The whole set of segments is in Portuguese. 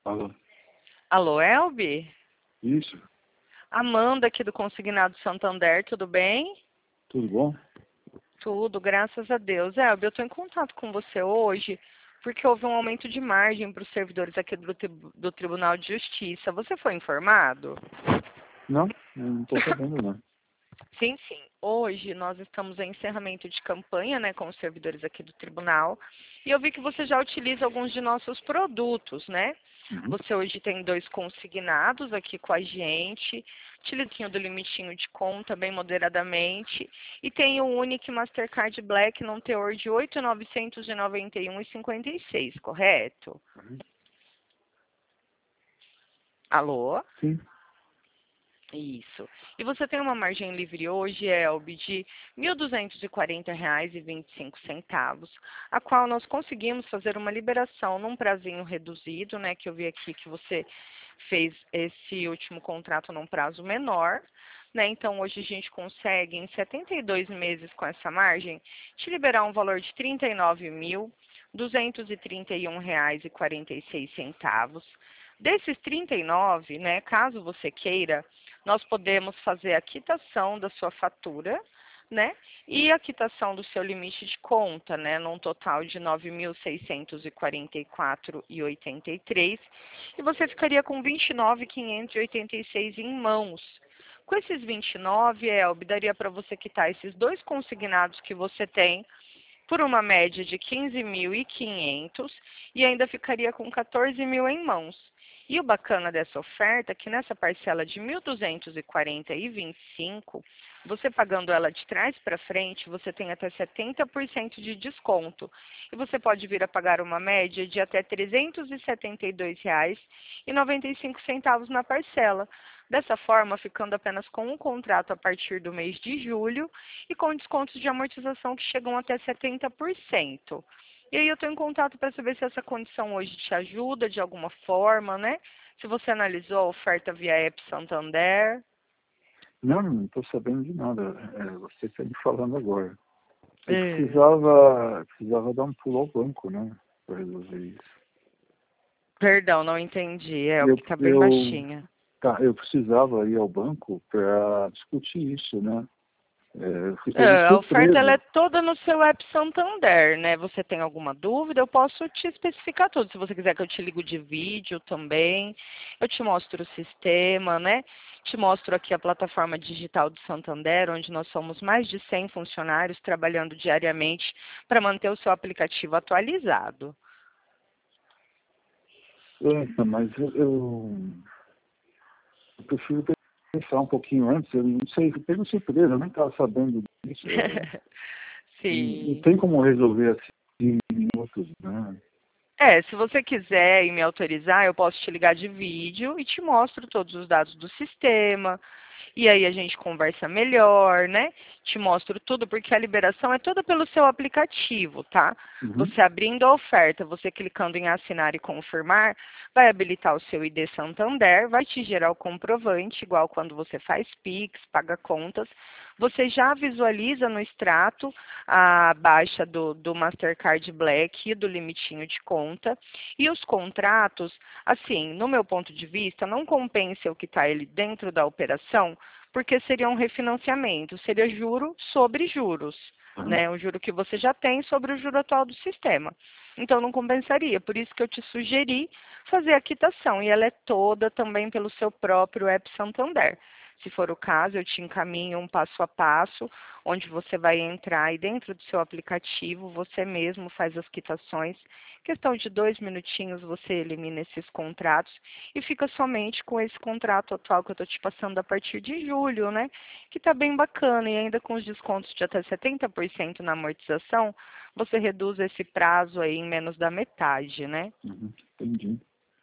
Alô? Alô, Elbi? Isso, Amanda aqui do Consignado Santander, tudo bem? tudo bom? Tudo, graças a Deus. Elbi, eu estou em contato com você hoje porque houve um aumento de margem para os servidores aqui do Tribunal de Justiça. Você foi informado? Não, eu não estou sabendo não. Sim, sim. Hoje nós estamos em encerramento de campanha, né, com os servidores aqui do tribunal. E eu vi que você já utiliza alguns de nossos produtos, né? Uhum. Você hoje tem 2 consignados aqui com a gente, utilizinho do limitinho de conta bem moderadamente, e tem o Unique Mastercard Black num teor de 8.991,56, correto? Uhum. Alô? Sim, Isso. E você tem uma margem livre hoje, Elbi, de R$ 1.240,25, a qual nós conseguimos fazer uma liberação num prazinho reduzido, né? Que eu vi aqui que você fez esse último contrato num prazo menor, né? Então, hoje a gente consegue, em 72 meses com essa margem, te liberar um valor de R$ 39.231,46. Desses 39, né, caso você queira, nós podemos fazer a quitação da sua fatura, né? E a quitação do seu limite de conta, né? Num total de R$ 9.644,83. E você ficaria com R$ 29.586 em mãos. Com esses 29, Elbi, daria para você quitar esses 2 consignados que você tem por uma média de 15.500 e ainda ficaria com 14.000 em mãos. E o bacana dessa oferta é que nessa parcela de 1.240,25, você pagando ela de trás para frente, você tem até 70% de desconto. E você pode vir a pagar uma média de até R$ 372,95 na parcela. Dessa forma, ficando apenas com um contrato a partir do mês de julho e com descontos de amortização que chegam até 70%. E aí eu estou em contato para saber se essa condição hoje te ajuda de alguma forma, né? Se você analisou a oferta via App Santander. não estou sabendo de nada. Você está me falando agora. Eu É. precisava dar um pulo ao banco, né? Para resolver isso. Perdão, não entendi. É, o Eu, que está bem eu, baixinha. eu precisava ir ao banco para discutir isso, né? Eu fui pego de É, a oferta ela é surpresa. toda no seu app Santander, né? Você tem alguma dúvida? Eu posso te especificar tudo. Se você quiser que eu te ligo de vídeo também, eu te mostro o sistema, né? Te mostro aqui a plataforma digital do Santander, onde nós somos mais de 100 funcionários trabalhando diariamente para manter o seu aplicativo atualizado. Mas eu prefiro pensar um pouquinho antes. Eu não sei, eu pego surpresa, eu nem estava sabendo disso. Não Sim. tem como resolver assim em minutos, né? É, se você quiser e me autorizar, eu posso te ligar de vídeo e te mostro todos os dados do sistema. E aí a gente conversa melhor, né? Te mostro tudo, porque a liberação é toda pelo seu aplicativo, tá? Uhum. Você abrindo a oferta, você clicando em assinar e confirmar, vai habilitar o seu ID Santander, vai te gerar o comprovante, igual quando você faz Pix, paga contas. Você já visualiza no extrato a baixa do Mastercard Black e do limitinho de conta. E os contratos, assim, no meu ponto de vista, não compensa o que está ele dentro da operação, porque seria um refinanciamento, seria juro sobre juros, Uhum. né? O juro que você já tem sobre o juro atual do sistema. Então não compensaria, por isso que eu te sugeri fazer a quitação, e ela é toda também pelo seu próprio app Santander. Se for o caso, eu te encaminho um passo a passo, onde você vai entrar e dentro do seu aplicativo você mesmo faz as quitações. Questão de 2 minutinhos você elimina esses contratos e fica somente com esse contrato atual que eu estou te passando a partir de julho, né? Que está bem bacana e ainda com os descontos de até 70% na amortização, você reduz esse prazo aí em menos da metade, né? Uhum. Entendi.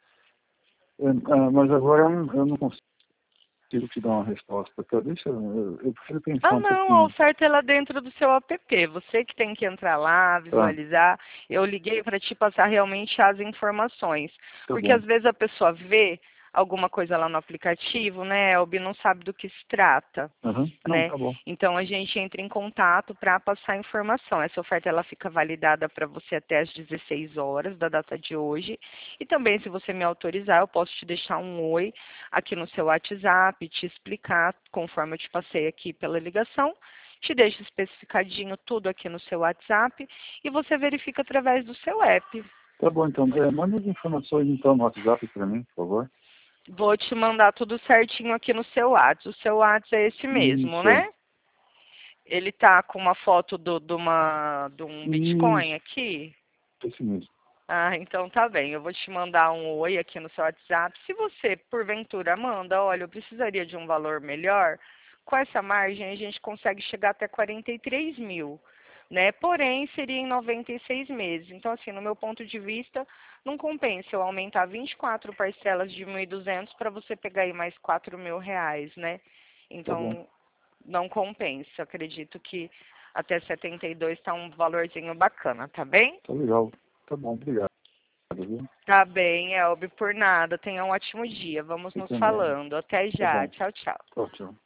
Mas agora eu não consigo te dar uma resposta. Tá? Eu preciso pensar Ah, um não, a pouquinho. oferta ela é dentro do seu app. Você que tem que entrar lá, Tá, visualizar. Eu liguei para te passar realmente as informações. tá Porque bom. às vezes a pessoa vê alguma coisa lá no aplicativo, né, Elbi, não sabe do que se trata, Uhum. Não, né? tá bom. Então a gente entra em contato para passar a informação. Essa oferta ela fica validada para você até às 16 horas da data de hoje. E também, se você me autorizar, eu posso te deixar um oi aqui no seu WhatsApp, te explicar conforme eu te passei aqui pela ligação. Te deixo especificadinho tudo aqui no seu WhatsApp e você verifica através do seu app. Tá bom, então. Manda as informações então no WhatsApp para mim, por favor. Vou te mandar tudo certinho aqui no seu WhatsApp. O seu WhatsApp é esse mesmo, Isso aí. né? Ele tá com uma foto de um Bitcoin Isso, aqui? esse mesmo. Ah, então tá bem. Eu vou te mandar um oi aqui no seu WhatsApp. Se você, porventura, manda, olha, eu precisaria de um valor melhor, com essa margem a gente consegue chegar até 43 mil, né? Porém, seria em 96 meses. Então, assim, no meu ponto de vista, não compensa eu aumentar 24 parcelas de 1.200 para você pegar aí mais 4 mil reais, né? Tá bom. Então, não compensa. Acredito que até 72 está um valorzinho bacana, tá bem? Tá legal. Tá bom, obrigado. Viu? Tá bem, Elbi, por nada. Tenha um ótimo dia. Vamos Você nos também. falando. Até Tá já. bom. Tchau, tchau. Tchau, tchau.